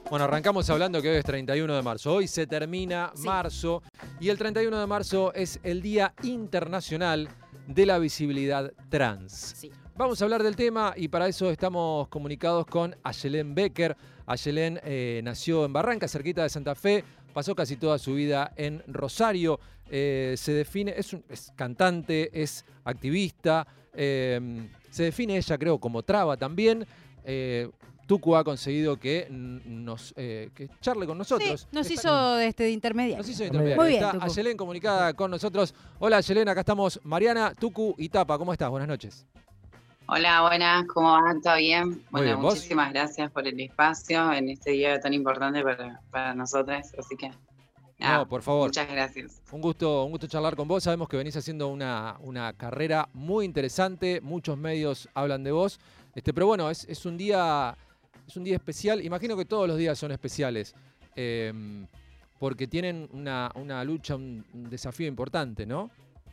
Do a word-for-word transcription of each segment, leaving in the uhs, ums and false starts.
Bueno, arrancamos hablando que hoy es treinta y uno de marzo. Hoy se termina sí. marzo y el treinta y uno de marzo es el Día Internacional de la Visibilidad Trans. Sí. Vamos a hablar del tema y para eso estamos comunicados con Ayelén Becker. Ayelén eh, nació en Barranca, cerquita de Santa Fe, pasó casi toda su vida en Rosario. Eh, se define, es, un, es cantante, es activista, eh, se define ella creo como traba también. Eh, Tucu ha conseguido que nos eh, que charle con nosotros. Sí, nos Está, hizo este, de intermediario. Nos hizo de intermediario. Muy bien, está Tucu. Ayelén comunicada con nosotros. Hola Ayelén, acá estamos Mariana, Tucu y Tapa. ¿Cómo estás? Buenas noches. Hola, buenas, ¿cómo van? ¿Todo bien? Muy bueno, bien, muchísimas ¿vos? gracias por el espacio en este día tan importante para, para nosotras, así que nada, no, por favor. Muchas gracias. Un gusto, un gusto charlar con vos. Sabemos que venís haciendo una, una carrera muy interesante, muchos medios hablan de vos, este, pero bueno, es, es un día, es un día especial. Imagino que todos los días son especiales, eh, porque tienen una, una lucha, un, un desafío importante, ¿no?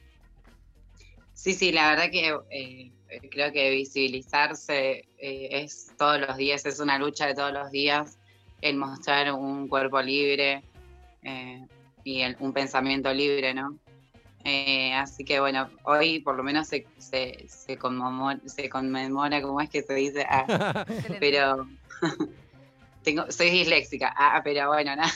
Sí, sí, la verdad que eh, creo que visibilizarse eh, es todos los días, es una lucha de todos los días, el mostrar un cuerpo libre eh, y el, un pensamiento libre, ¿no? Eh, así que bueno, hoy por lo menos se, se, se, conmemora, se conmemora, ¿cómo es que se dice? Ah, pero tengo, soy disléxica, ah, pero bueno, nada.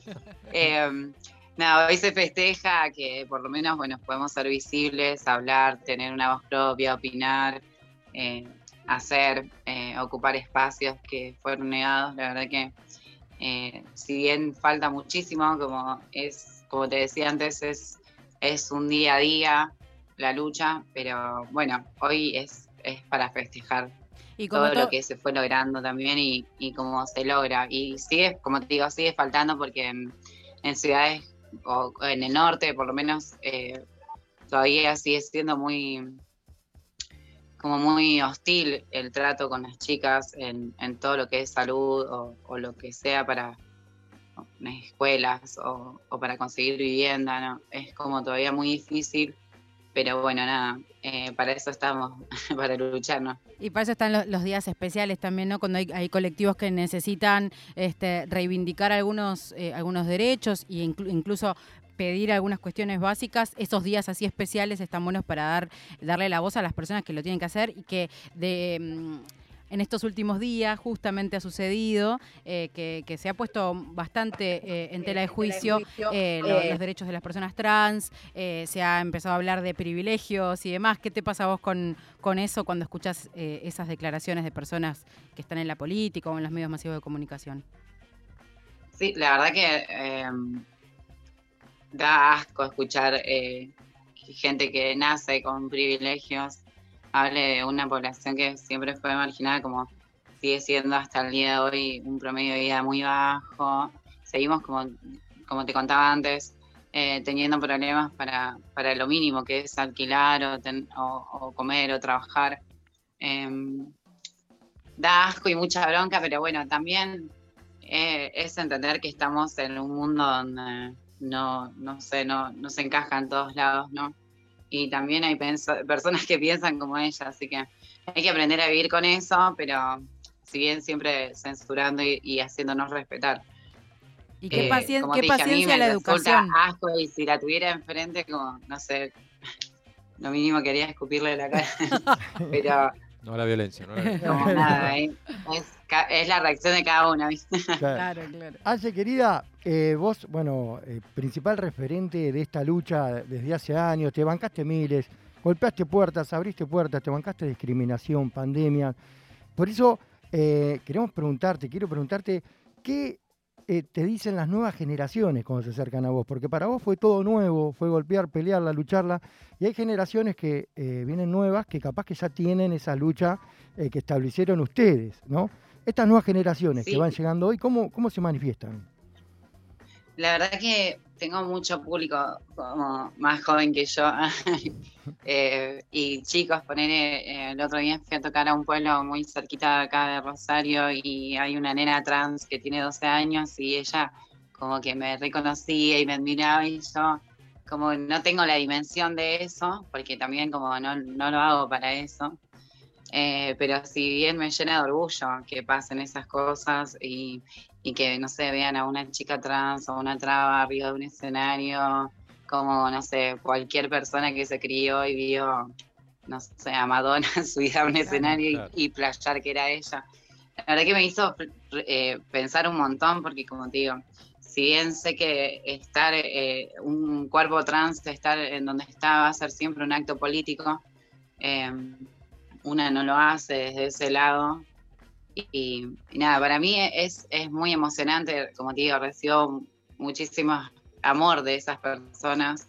eh, Nada, hoy se festeja que por lo menos, bueno, podemos ser visibles, hablar, tener una voz propia, opinar, eh, hacer, eh, ocupar espacios que fueron negados. La verdad que eh, si bien falta muchísimo, como es, como te decía antes, es, es un día a día la lucha, pero bueno, hoy es, es para festejar y como todo to- lo que se fue logrando también y, y cómo se logra. Y sigue, como te digo, sigue faltando porque en, en ciudades o en el norte por lo menos eh, todavía sigue siendo muy como muy hostil el trato con las chicas en, en todo lo que es salud o, o lo que sea para escuelas o, o para conseguir vivienda, ¿no? Es como todavía muy difícil, pero bueno, nada, eh, para eso estamos, para luchar, ¿no? Y para eso están los, los días especiales también, ¿no? Cuando hay, hay colectivos que necesitan este, reivindicar algunos, eh, algunos derechos e inclu- incluso pedir algunas cuestiones básicas, esos días así especiales están buenos para dar, darle la voz a las personas que lo tienen que hacer y que de... Mmm, en estos últimos días justamente ha sucedido eh, que, que se ha puesto bastante eh, en tela de juicio eh, lo, los derechos de las personas trans, eh, se ha empezado a hablar de privilegios y demás. ¿Qué te pasa a vos con, con eso cuando escuchás eh, esas declaraciones de personas que están en la política o en los medios masivos de comunicación? Sí, la verdad que eh, da asco escuchar eh, gente que nace con privilegios hable de una población que siempre fue marginada, como sigue siendo hasta el día de hoy un promedio de vida muy bajo. Seguimos, como, como te contaba antes, eh, teniendo problemas para, para lo mínimo, que es alquilar o, ten, o, o comer o trabajar. Eh, da asco y mucha bronca, pero bueno, también eh, es entender que estamos en un mundo donde no, no sé, no, no se encaja en todos lados, ¿no? Y también hay penso- personas que piensan como ella, así que hay que aprender a vivir con eso, pero si bien siempre censurando y, y haciéndonos respetar. ¿Y qué, eh, pacien- como qué te dije, paciencia a mí la me resulta educación? asco y si la tuviera enfrente, como, no sé, lo mínimo quería escupirle la cara, pero... No la violencia, no la violencia. Como nada, ¿eh? es, es la reacción de cada una, ¿viste? Claro, claro. Aye, querida, eh, vos, bueno, eh, principal referente de esta lucha desde hace años, te bancaste miles, golpeaste puertas, abriste puertas, te bancaste discriminación, pandemia. Por eso eh, queremos preguntarte, quiero preguntarte, ¿qué eh, te dicen las nuevas generaciones cuando se acercan a vos? Porque para vos fue todo nuevo, fue golpear, pelearla, lucharla, y hay generaciones que eh, vienen nuevas que capaz que ya tienen esa lucha eh, que establecieron ustedes, ¿no? Estas nuevas generaciones Sí. que van llegando hoy, ¿cómo, cómo se manifiestan? La verdad que tengo mucho público como más joven que yo eh, y chicos, poner eh, el otro día fui a tocar a un pueblo muy cerquita de acá de Rosario y hay una nena trans que tiene doce años y ella como que me reconocía y me admiraba y yo como no tengo la dimensión de eso porque también como no, no lo hago para eso. Eh, pero si bien me llena de orgullo que pasen esas cosas y, y que, no sé, vean a una chica trans o una traba arriba de un escenario, como, no sé, cualquier persona que se crió y vio, no sé, a Madonna subir a un escenario claro. y, y playar que era ella. La verdad que me hizo eh, pensar un montón, porque como te digo, si bien sé que estar, eh, un cuerpo trans, estar en donde está, va a ser siempre un acto político, eh, una no lo hace desde ese lado. Y, y nada, para mí es, es muy emocionante, como te digo, recibo muchísimo amor de esas personas,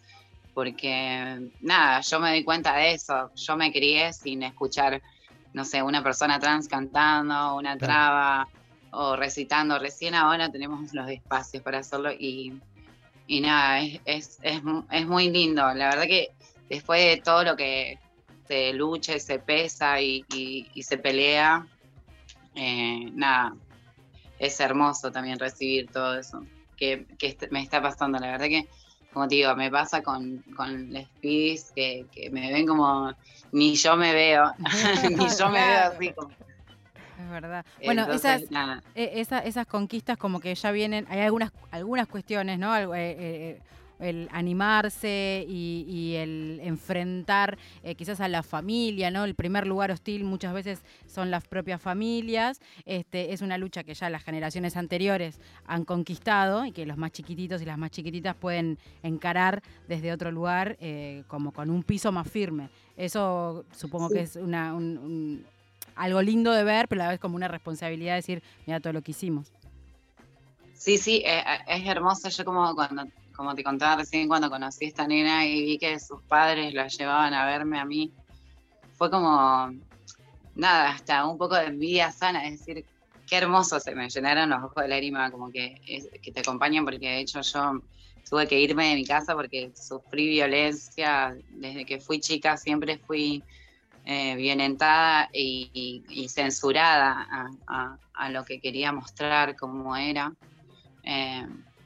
porque nada, yo me doy cuenta de eso, yo me crié sin escuchar, no sé, una persona trans cantando, una traba o recitando, recién ahora tenemos los espacios para hacerlo y, y nada, es, es, es, es muy lindo, la verdad que después de todo lo que se lucha y se pesa y, y, y se pelea, eh, nada, es hermoso también recibir todo eso que, que me está pasando. La verdad que, como te digo, me pasa con, con les pibis que, que me ven como ni yo me veo, ni yo me veo así como. Es verdad. Bueno, Entonces, esas, nada. esa, esas conquistas como que ya vienen, hay algunas, algunas cuestiones, ¿no? Eh, eh, el animarse y, y el enfrentar eh, quizás a la familia, ¿no? El primer lugar hostil muchas veces son las propias familias. Este, es una lucha que ya las generaciones anteriores han conquistado y que los más chiquititos y las más chiquititas pueden encarar desde otro lugar, eh, como con un piso más firme. Eso supongo sí. que es una, un, un, algo lindo de ver, pero a la vez como una responsabilidad de decir, mira todo lo que hicimos. Sí, sí, eh, es hermoso. Yo como cuando como te contaba recién, cuando conocí a esta nena y vi que sus padres la llevaban a verme a mí, fue como, nada, hasta un poco de envidia sana, es decir, qué hermoso, se me llenaron los ojos de lágrima, como que, es, que te acompañan, porque de hecho yo tuve que irme de mi casa porque sufrí violencia, desde que fui chica siempre fui eh, violentada y, y, y censurada a, a, a lo que quería mostrar, cómo era. Eh,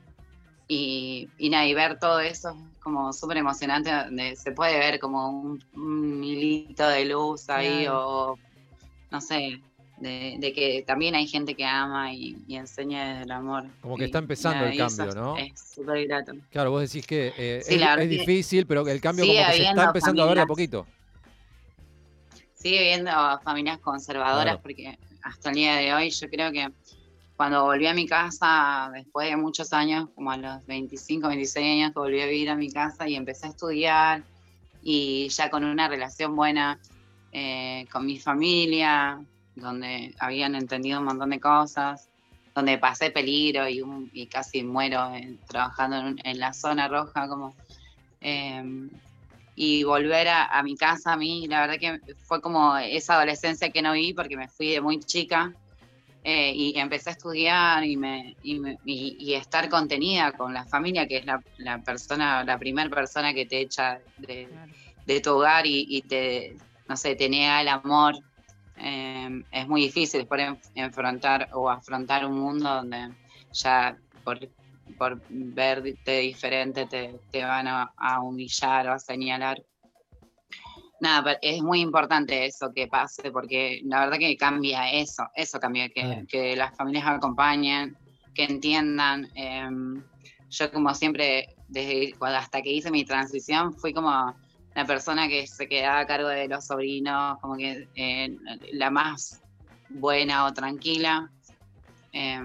Y, y nada, y ver todo eso es como súper emocionante, donde se puede ver como un, un hilito de luz ahí, claro. O no sé, de, de que también hay gente que ama y, y enseña desde el amor. Como que y, está empezando nada, el cambio, ¿no? Es súper grato. Claro, vos decís que eh, sí, es, es difícil, pero el cambio como que se está empezando familias, a ver de a poquito. Sigue viendo familias conservadoras, claro. Porque hasta el día de hoy yo creo que cuando volví a mi casa, después de muchos años, como a los veinticinco, veintiséis años, que volví a vivir a mi casa y empecé a estudiar, y ya con una relación buena eh, con mi familia, donde habían entendido un montón de cosas, donde pasé peligro y, un, y casi muero eh, trabajando en, en la zona roja, como... Eh, y volver a, a mi casa, a mí, la verdad que fue como esa adolescencia que no vi, porque me fui de muy chica, Eh, y empecé a estudiar y, me, y, me, y, y estar contenida con la familia, que es la, la persona, la primera persona que te echa de, claro. de tu hogar y, y te, no sé, te niega el amor. Eh, es muy difícil después enfrentar o afrontar un mundo donde ya por, por verte diferente te, te van a, a humillar o a señalar. Nada, es muy importante eso que pase, porque la verdad que cambia eso, eso cambia, que, claro. que las familias acompañen, que entiendan. Eh, yo como siempre, desde hasta que hice mi transición, fui como la persona que se quedaba a cargo de los sobrinos, como que eh, la más buena o tranquila. Eh,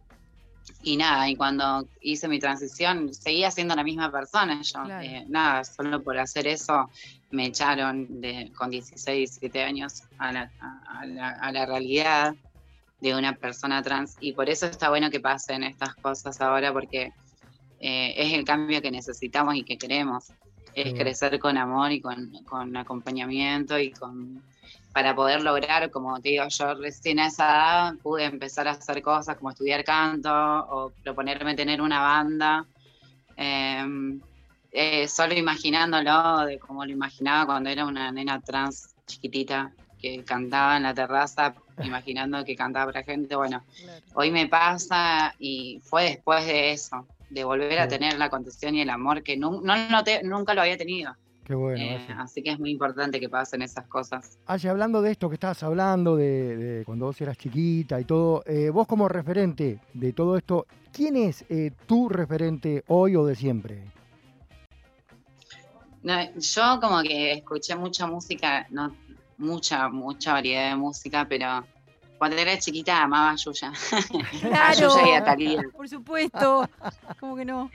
y nada, y cuando hice mi transición, seguía siendo la misma persona yo. Claro. Eh, nada, solo por hacer eso me echaron de, con dieciséis, diecisiete años a la, a, la, a la realidad de una persona trans, y por eso está bueno que pasen estas cosas ahora, porque eh, es el cambio que necesitamos y que queremos, es sí. crecer con amor y con, con acompañamiento y con... para poder lograr, como te digo, yo recién a esa edad pude empezar a hacer cosas como estudiar canto o proponerme tener una banda, eh, eh, solo imaginándolo de como lo imaginaba cuando era una nena trans chiquitita que cantaba en la terraza, imaginando que cantaba para gente. Bueno, claro. Hoy me pasa, y fue después de eso, de volver a tener la condición y el amor que no, no noté, nunca lo había tenido. Qué bueno. Eh, así que es muy importante que pasen esas cosas. Aye, hablando de esto que estabas hablando, de, de cuando vos eras chiquita y todo, eh, vos como referente de todo esto, ¿quién es eh, tu referente hoy o de siempre? No, yo como que escuché mucha música, no mucha, mucha variedad de música, pero cuando era chiquita amaba a Yuya. Claro, a Yuya y a Thalía. Por supuesto. ¿Cómo que no?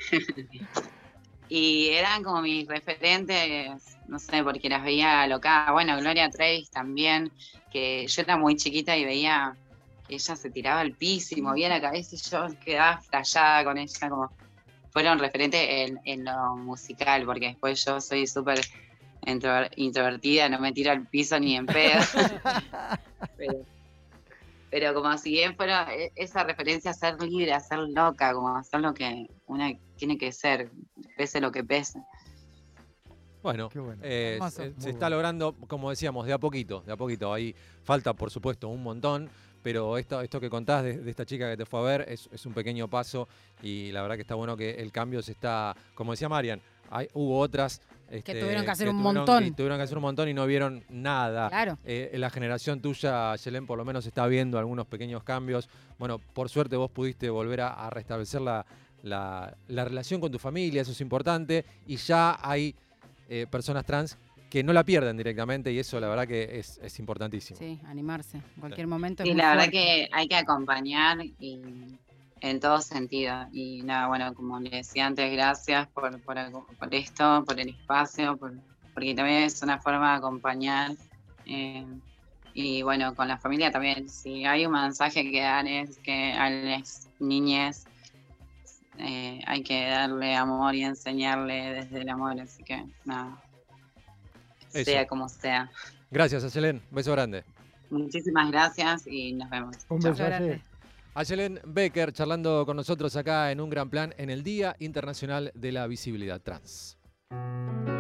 Y eran como mis referentes, no sé, porque las veía loca. Bueno, Gloria Trevi también, que yo era muy chiquita y veía que ella se tiraba al piso y movía la cabeza y yo quedaba estallada con ella, como fueron referentes en, en lo musical, porque después yo soy súper introvertida, no me tiro al piso ni en pedo. pero, pero como si bien fuera esa referencia a ser libre, a ser loca, como a hacer lo que una tiene que ser, pese lo que pese. Bueno, bueno. eh, se, se bueno. está logrando, como decíamos, de a poquito, de a poquito. Ahí falta, por supuesto, un montón, pero esto, esto que contás de, de esta chica que te fue a ver es, es un pequeño paso y la verdad que está bueno que el cambio se está, como decía Marian, hay, hubo otras este, que tuvieron que hacer que un tuvieron, montón. Y tuvieron que hacer un montón y no vieron nada. Claro. Eh, la generación tuya, Yelén, por lo menos está viendo algunos pequeños cambios. Bueno, por suerte vos pudiste volver a, a restablecer la, la, la relación con tu familia, eso es importante, y ya hay eh, personas trans que no la pierden directamente y eso la verdad que es, es importantísimo. Sí, animarse. En cualquier momento. Sí, es la muy verdad fuerte. que hay que acompañar y en todo sentido. Y nada, bueno, como le decía antes, gracias por, por, por esto, por el espacio, por, porque también es una forma de acompañar. Eh, y bueno, con la familia también. Si hay un mensaje que dar es que a las niñas eh, hay que darle amor y enseñarle desde el amor. Así que nada, Eso. Sea como sea. Gracias, Ayelén. Beso grande. Muchísimas gracias y nos vemos. Un Chao. beso. Aye. Ayelén Becker charlando con nosotros acá en Un Gran Plan en el Día Internacional de la Visibilidad Trans.